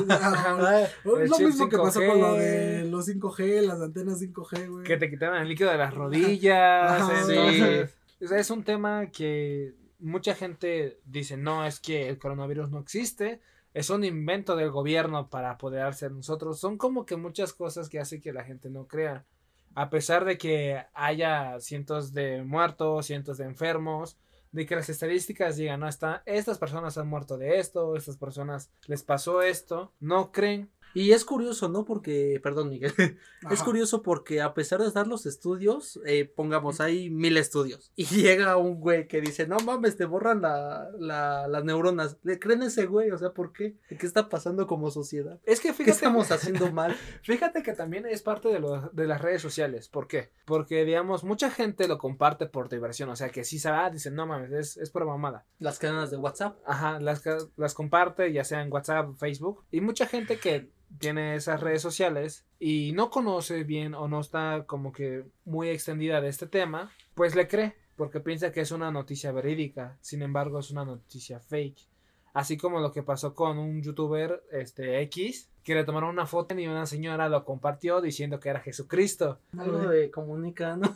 Es lo mismo que pasó con lo de los 5G, las antenas 5G, güey. Que te quitaban el líquido de las rodillas. Ajá, Entonces, o sea, es un tema que mucha gente dice, no, es que el coronavirus no existe. Es un invento del gobierno para apoderarse de nosotros. Son como que muchas cosas que hacen que la gente no crea. A pesar de que haya cientos de muertos, cientos de enfermos, de que las estadísticas digan, no, estas personas han muerto de esto, estas personas les pasó esto, no creen. Y es curioso, ¿no? Porque, perdón, Miguel, es curioso porque a pesar de dar los estudios, pongamos, hay 1000 estudios, y llega un güey que dice, no mames, te borran las neuronas. ¿Le creen a ese güey? O sea, ¿por qué? ¿Qué está pasando como sociedad? Es que fíjate, ¿qué estamos haciendo mal? Fíjate que también es parte de las redes sociales. ¿Por qué? Porque, digamos, mucha gente lo comparte por diversión. O sea, que sí sabe, dicen, no mames, es por mamada. Las cadenas de WhatsApp. Ajá, las comparte, ya sea en WhatsApp, Facebook. Y mucha gente que tiene esas redes sociales y no conoce bien o no está como que muy extendida de este tema, pues le cree, porque piensa que es una noticia verídica. Sin embargo, es una noticia fake. Así como lo que pasó con un youtuber X, que le tomaron una foto y una señora lo compartió diciendo que era Jesucristo. Algo de comunica, ¿no?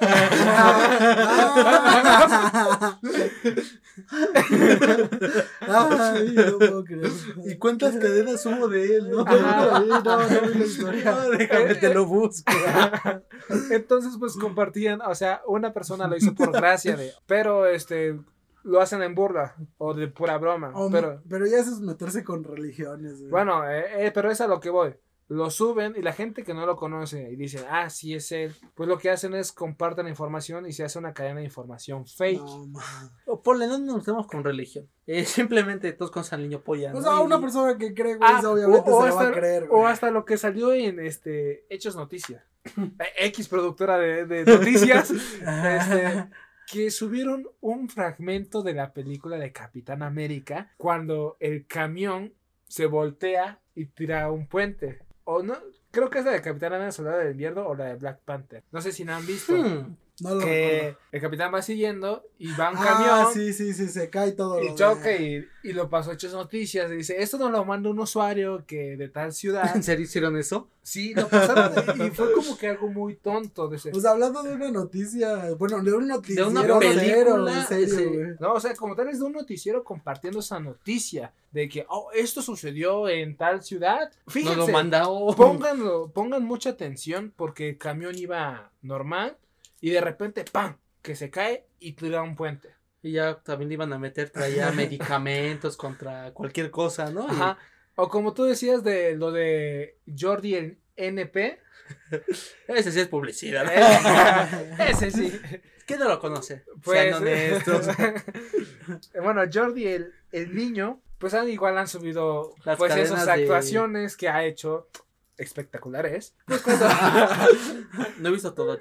Ay, no puedo creer. ¿Y cuántas cadenas hubo de él, no? No vi la historia. Déjame, te lo busco. Entonces, pues compartían, o sea, una persona lo hizo por gracia pero lo hacen en burla o de pura broma. Pero ya eso es meterse con religiones. Güey. Bueno, pero es a lo que voy. Lo suben y la gente que no lo conoce y dicen, sí es él, pues lo que hacen es comparten la información y se hace una cadena de información fake. Ponle, no nos metemos con religión. Simplemente todos con San Niño Polla. Pues ¿no? una persona que cree, güey, obviamente se va a creer, güey. O hasta lo que salió en Hechos Noticias. X productora de noticias. Que subieron un fragmento de la película de Capitán América cuando el camión se voltea y tira un puente. O no, creo que es la de Capitán América Soldado del Invierno o la de Black Panther. No sé si la han visto. No lo que recuerdo. El capitán va siguiendo y va un camión. Sí, se cae todo. Y choca y lo pasó Hechos Noticias. Y dice, esto nos lo manda un usuario que de tal ciudad. ¿En serio hicieron eso? Sí, lo pasaron y fue como que algo muy tonto. Pues hablando de una noticia, bueno, de un noticiero. De una película. En serio, güey. No, o sea, como tal es de un noticiero compartiendo esa noticia de que, esto sucedió en tal ciudad. Fíjense, nos lo mandó. Pongan mucha atención porque el camión iba normal y de repente, ¡pam!, que se cae y tira un puente. Y ya también iban a meter, traía medicamentos contra cualquier cosa, ¿no? Ajá. O como tú decías de lo de Jordi el NP. Ese sí es publicidad. Ese sí. ¿Quién no lo conoce? Pues, sean honestos. Bueno, Jordi el niño, pues igual han subido las pues esas actuaciones que ha hecho espectaculares. Pues cuando... No he visto todo.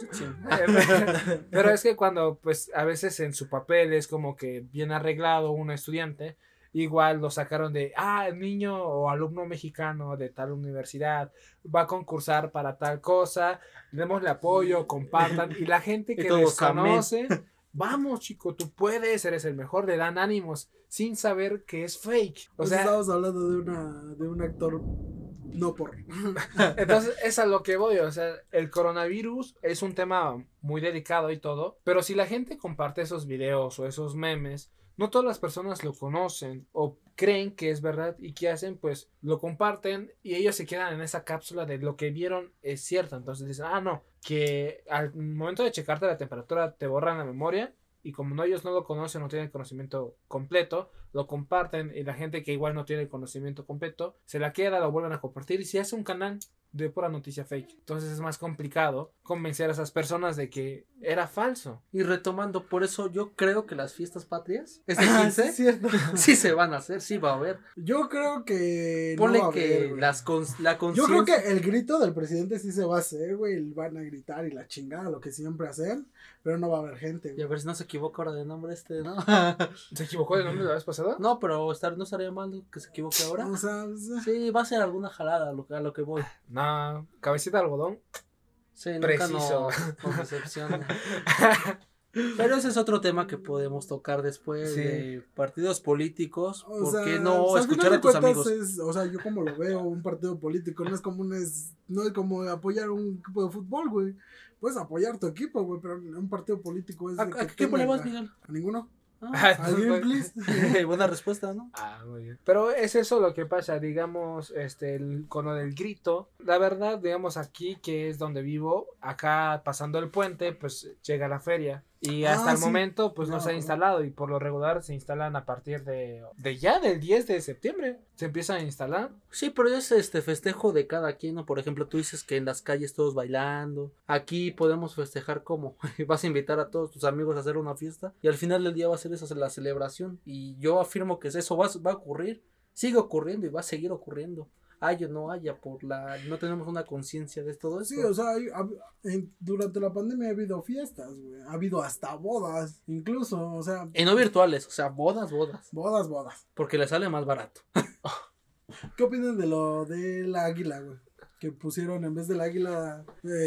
Pero es que cuando pues a veces en su papel es como que bien arreglado un estudiante, igual lo sacaron de el niño o alumno mexicano de tal universidad va a concursar para tal cosa, démosle apoyo, compartan, y la gente que desconoce, vamos chico, tú puedes, eres el mejor, le dan ánimos sin saber que es fake. O sea, estamos hablando de un actor no por. Entonces es a lo que voy, o sea, el coronavirus es un tema muy delicado y todo, pero si la gente comparte esos videos o esos memes, no todas las personas lo conocen o creen que es verdad, y ¿qué hacen? Pues lo comparten y ellos se quedan en esa cápsula de lo que vieron es cierto. Entonces dicen, no, que al momento de checarte la temperatura te borran la memoria. y como ellos no lo conocen, no tienen conocimiento completo, lo comparten y la gente que igual no tiene el conocimiento completo se la queda, lo vuelven a compartir y se hace un canal de pura noticia fake. Entonces es más complicado convencer a esas personas de que era falso. Y retomando, por eso yo creo que las fiestas patrias, este Sí, 15, es cierto. sí se van a hacer, sí va a haber. Yo creo que Ponle no va a que haber, güey. la Yo conciencia... creo que el grito del presidente sí se va a hacer, güey. Van a gritar y la chingada, lo que siempre hacen. Pero no va a haber gente, Y a güey. ver si no se equivoca ahora de nombre ¿no? ¿Se equivocó de nombre la vez pasada? No, pero no estaría mal que se equivoque ahora. O sea, Sí, va a ser alguna jalada a lo que voy. No, cabecita de algodón. Sí, nunca Preciso. nos decepciona. Pero ese es otro tema que podemos tocar después Sí. de partidos políticos. o ¿Por sea, qué no pues, al escuchar final a tus de cuentas amigos? o sea, yo como lo veo, un partido político no es como no es como apoyar un equipo de fútbol, güey. Puedes apoyar tu equipo, güey, pero un partido político es ¿A de qué que equipo le tenga- vas, Miguel? A ninguno. Ah, ¿Alguien, please? buena respuesta, ¿no? Ah, muy bien. Pero es eso lo que pasa, digamos, con lo del grito. La verdad, digamos, aquí que es donde vivo, acá pasando el puente, pues llega la feria. Y hasta el sí. momento, pues no No, se ha no. instalado. Y por lo regular se instalan a partir del 10 de septiembre. Se empiezan a instalar. Sí, pero es festejo de cada quien, ¿no? Por ejemplo, tú dices que en las calles todos bailando. Aquí podemos festejar como vas a invitar a todos tus amigos a hacer una fiesta y al final del día va a ser esa la celebración. Y yo afirmo que eso va a ocurrir, sigue ocurriendo y va a seguir ocurriendo. Haya o no haya, no tenemos una conciencia de todo eso. Sí, o sea, durante la pandemia ha habido fiestas, güey. Ha habido hasta bodas, incluso, o sea, Y no virtuales, o sea, bodas. bodas. Porque le sale más barato. ¿Qué opinan de lo del águila, güey? Que pusieron en vez del águila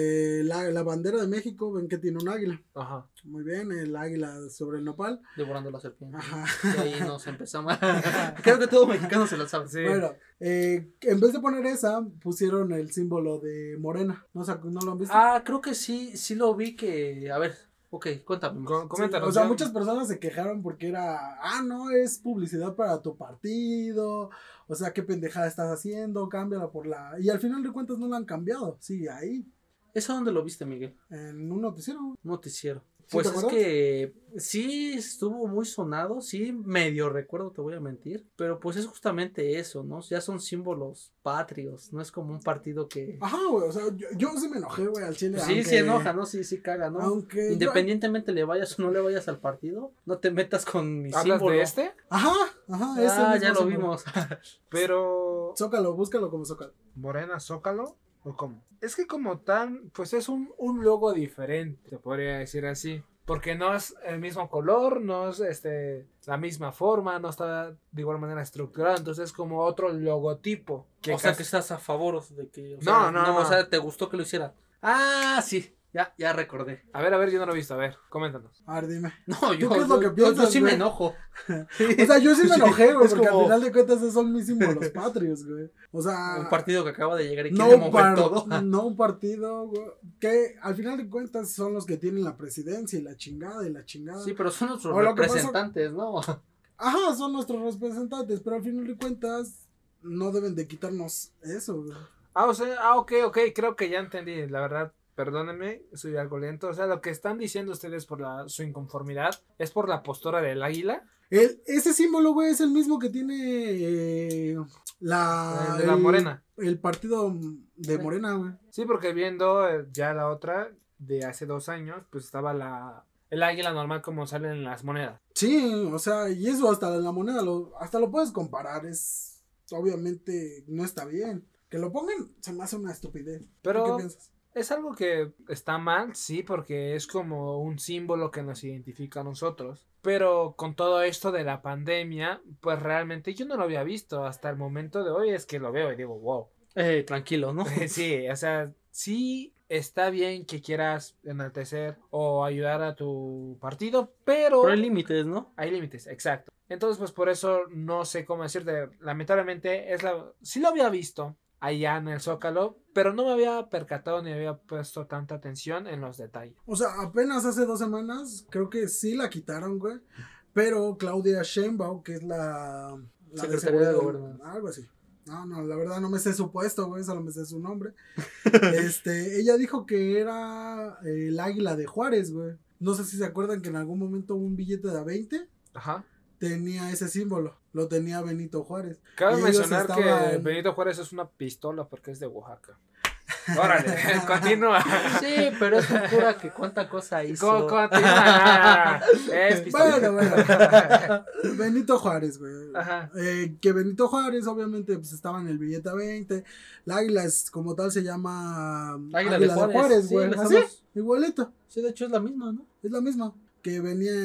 la bandera de México, ven que tiene un águila. Ajá. Muy bien, el águila sobre el nopal. Devorando la serpiente. Ajá. Y ahí nos empezamos. Creo que todo mexicano se la sabe. Sí. Bueno, en vez de poner esa, pusieron el símbolo de Morena. ¿No lo han visto? Ah, creo que sí lo vi que. A ver, ok, cuéntame. Coméntanos. O sea, ya. muchas personas se quejaron porque no, es publicidad para tu partido. O sea, qué pendejada estás haciendo, cámbiala por la... Y al final de cuentas no la han cambiado. Sigue ahí, ¿Eso dónde lo viste, Miguel? en un noticiero. Un noticiero. ¿Sí Pues te es acuerdas? que sí estuvo muy sonado, sí medio recuerdo, te voy a mentir, pero pues es justamente eso, ¿no? Ya son símbolos patrios, no es como un partido que... Ajá, güey, o sea, yo sí me enojé, güey, al chile. Sí, se enoja, ¿no? Sí caga, ¿no? Aunque... Independientemente le vayas o no le vayas al partido, no te metas con mi ¿Hablas símbolo. de este? Ajá, ese Ah, mismo ya lo símbolo. vimos. Pero... Zócalo, búscalo como Zócalo. Morena Zócalo o cómo? Es que como tal, pues es un logo diferente, te podría decir así. Porque no es el mismo color, no es la misma forma, no está de igual manera estructurado, entonces es como otro logotipo. O sea, que estás a favor de que... O No, sea, no. O sea, ¿te gustó que lo hiciera? Ah, sí, ya recordé. A ver, yo no lo he visto, a ver, coméntanos. A ver, dime. No, qué es lo que yo piensas, sí me güey? enojo. O sea, yo sí me enojé, güey, Es porque como- al final de cuentas esos son mis símbolos patrios, güey. O sea... Un partido que acaba de llegar y no quiere un, mover todo. no un partido, güey, que al final de cuentas son los que tienen la presidencia y la chingada. Sí, pero son nuestros O lo que pasa- representantes, ¿no? Ajá, son nuestros representantes, pero al final de cuentas no deben de quitarnos eso, güey. Ok, creo que ya entendí, la verdad, perdónenme, soy algo lento, o sea, lo que están diciendo ustedes por su inconformidad es por la postura del águila. Ese símbolo, güey, es el mismo que tiene De la Morena. El partido de Morena, güey. Sí, porque viendo ya la otra de hace 2 años, pues estaba el águila normal como sale en las monedas. Sí, o sea, y eso hasta la moneda, hasta lo puedes comparar, obviamente no está bien. Que lo pongan se me hace una estupidez. Pero ¿Tú qué piensas? es algo que está mal, sí, porque es como un símbolo que nos identifica a nosotros. Pero con todo esto de la pandemia, pues realmente yo no lo había visto hasta el momento de hoy, es que lo veo y digo, wow. Tranquilo, ¿no? Sí, o sea, sí está bien que quieras enaltecer o ayudar a tu partido, pero Pero hay límites, ¿no? hay límites, exacto. Entonces, pues por eso no sé cómo decirte, lamentablemente sí lo había visto allá en el Zócalo, pero no me había percatado ni había puesto tanta atención en los detalles. O sea, apenas hace 2 semanas, creo que sí la quitaron, güey. Pero Claudia Sheinbaum, que es la Secretaría de seguridad, Gobernación. algo así. No, la verdad no me sé su puesto, güey, solo me sé su nombre. Ella dijo que era el águila de Juárez, güey. No sé si se acuerdan que en algún momento un billete de a 20 Ajá. tenía ese símbolo. Lo tenía Benito Juárez. Cabe Y ellos mencionar que estaban- Benito Juárez es una pistola porque es de Oaxaca. Órale, continúa. Sí, pero es cultura que cuánta cosa hizo. Continúa. Es pistola. Bueno. Benito Juárez, güey. Ajá. Que Benito Juárez, obviamente, pues estaba en el billete a 20. La águila es, como tal, se llama Águila de Juárez, sí, güey. le Así, estamos- igualito. Sí, de hecho es la misma, ¿no? Es la misma. Que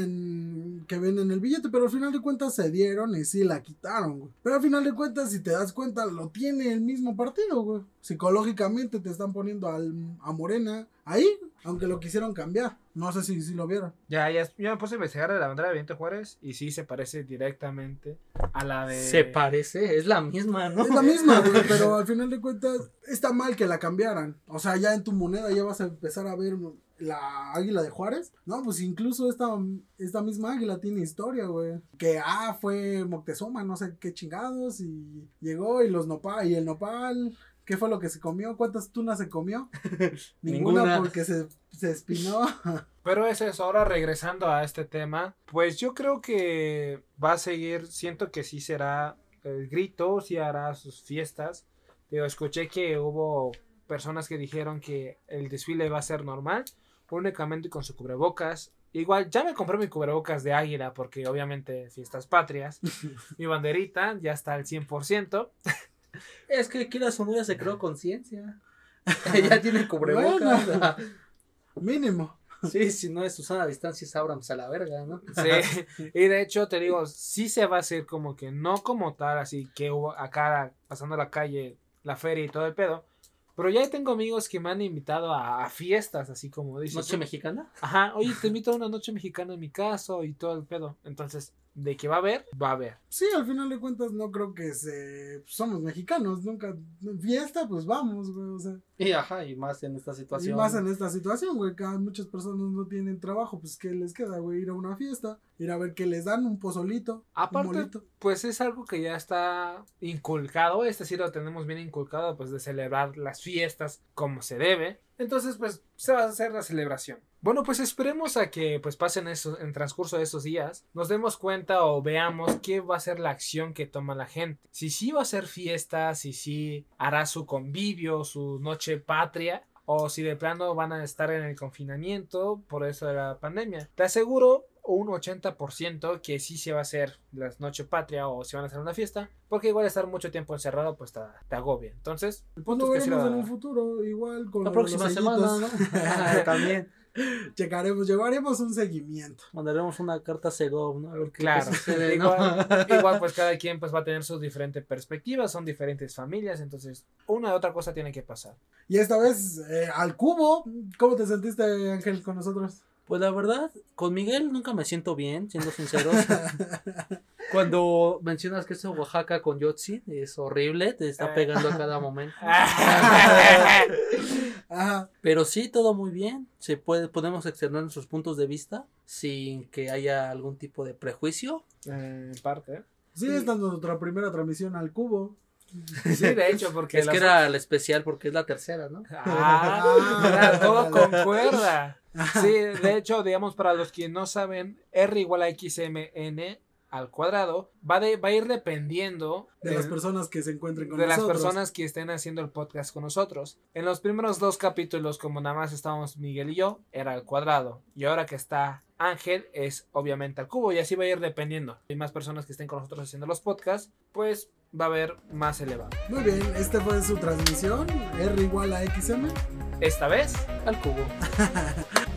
ven en el billete, pero al final de cuentas se dieron y sí la quitaron, güey. Pero al final de cuentas, si te das cuenta, lo tiene el mismo partido, güey. Psicológicamente te están poniendo a Morena ahí, aunque lo quisieron cambiar. No sé si lo vieron. Ya me puse a investigar de la bandera de Benito Juárez y sí se parece directamente a la de... Se parece, es la misma, ¿no? Es la misma, güey, pero al final de cuentas está mal que la cambiaran. O sea, ya en tu moneda ya vas a empezar a ver la águila de Juárez. No, pues incluso esta misma águila tiene historia, güey. Que fue Moctezuma, no sé qué chingados, y llegó y y el nopal. ¿Qué fue lo que se comió? ¿Cuántas tunas se comió? Ninguna porque se espinó. Pero es eso, ahora regresando a este tema, pues yo creo que va a seguir, siento que sí será el grito, sí hará sus fiestas. Digo, escuché que hubo personas que dijeron que el desfile va a ser normal, únicamente con su cubrebocas. Igual, ya me compré mi cubrebocas de águila porque obviamente fiestas patrias. Mi banderita ya está al 100%. Es que Kira Sonora se creó conciencia. Ya tiene cubrebocas. Bueno. Mínimo. Sí, si no es Susana Distancia, es Abrams a la verga, ¿no? Sí, y de hecho te digo, sí se va a hacer como que no como tal, así que hubo acá pasando la calle, la feria y todo el pedo. Pero ya tengo amigos que me han invitado a fiestas, así como dices. ¿Noche mexicana? Ajá, oye, te invito a una noche mexicana en mi casa y todo el pedo. Entonces, de que va a haber, va a haber. Sí, al final de cuentas no creo que somos mexicanos, nunca fiesta, pues vamos, güey, o sea. Y más en esta situación. Y más en esta situación, güey, que muchas personas no tienen trabajo, pues ¿qué les queda, güey? Ir a una fiesta, ir a ver qué les dan, un pozolito, un Aparte, molito. pues es algo que ya está inculcado, sí lo tenemos bien inculcado, pues de celebrar las fiestas como se debe. Entonces, pues se va a hacer la celebración. Bueno, pues esperemos a que pues pasen eso en transcurso de esos días, nos demos cuenta o veamos qué va a ser la acción que toma la gente. Si sí va a ser fiesta, si sí hará su convivio, su noche patria, o si de plano van a estar en el confinamiento por eso de la pandemia. Te aseguro un 80% que sí se va a hacer la noche patria o si van a hacer una fiesta, porque igual estar mucho tiempo encerrado pues te agobia. Entonces, el Pues punto lo es que sí veremos lo- en un futuro, igual con La los próxima semana, ¿no? También. llevaremos un seguimiento. Mandaremos una carta a Segov, ¿no? A ver qué Claro, sucede, ¿no? igual pues cada quien pues va a tener sus diferentes perspectivas, son diferentes familias, entonces una u otra cosa tiene que pasar. Y esta vez al cubo, ¿cómo te sentiste, Ángel, con nosotros? Pues la verdad, con Miguel nunca me siento bien, siendo sinceros. Cuando mencionas que es Oaxaca con Yotzi, es horrible, te está pegando a cada momento. Ajá. Pero sí, todo muy bien. Podemos externar nuestros puntos de vista sin que haya algún tipo de prejuicio. En parte. Sí, esta es nuestra primera transmisión al cubo. Sí, de hecho, porque Es que era el especial porque es la tercera, ¿no? mira, todo concuerda. Sí, de hecho, digamos, para los que no saben, R igual a XMN al cuadrado va a ir dependiendo De las personas que se encuentren con de las nosotros. personas que estén haciendo el podcast con nosotros. En los primeros 2 capítulos, como nada más estábamos Miguel y yo, era al cuadrado. Y ahora que está Ángel, es obviamente al cubo. Y así va a ir dependiendo. Hay más personas que estén con nosotros haciendo los podcasts, pues va a haber más elevado. Muy bien, esta fue su transmisión, R igual a XM. Esta vez Al cubo.